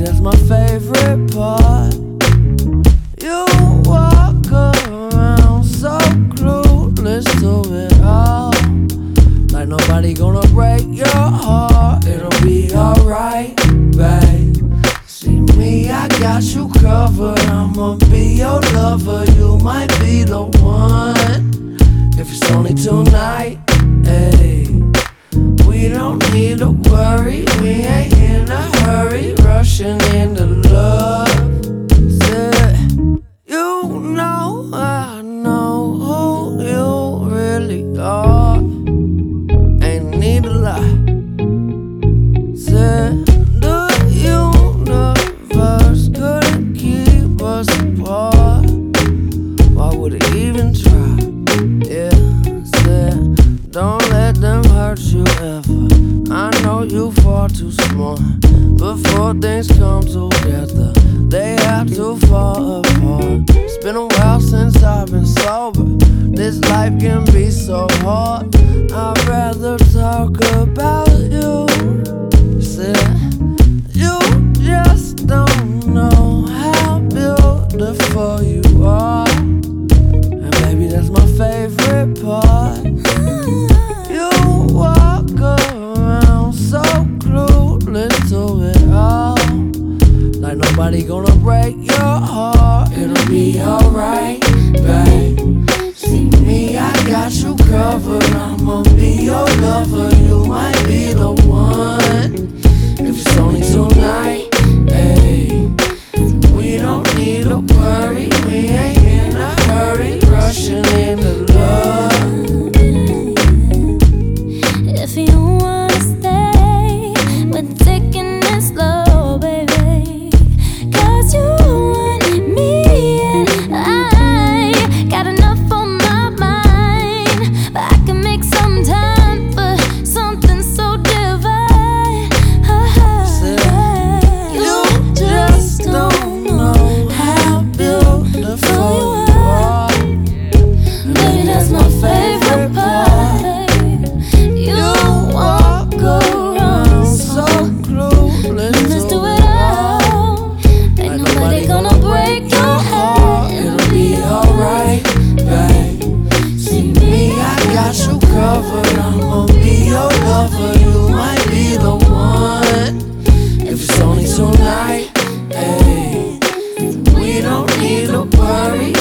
that's my favorite part. You walk around so clueless to it all, like nobody gonna break your heart. It'll be alright, babe. See me, I got you covered. I'ma be your lover, you might be the one. If it's only tonight, hey, we don't need to worry. We ain't in a hurry, rushing into love. Said, you know I know who you really are. Ain't need a lie. Said, the universe couldn't keep us apart. Why would it even try? Yeah, said, don't let them hurt you ever. I know you far too smart. Before things come together, they have to fall apart. It's been a while since I've been sober. This life can be so hard. I'd rather talk about you. Said, you just don't know how beautiful you are. And baby, that's my favorite part. You walk around so clueless to it all, like nobody gonna break your heart. It'll be alright, babe. See me, I got you covered. I'ma be your lover, you might be the one. If it's only tonight, hey, we don't need to worry. We ain't in a hurry, rushing into love. If you wanna stay, we're taking it slow, baby. 'Cause you want me and I got enough on my mind, but I can make some time for something so divine. You just don't know how beautiful you are. Baby, that's my favorite part. You walk around so clueless let's do to it all. Ain't nobody gonna break your heart. It'll be alright, babe. See me, I got you covered. I'ma be your lover, you might be the one. If it's only tonight, hey, we don't need to worry.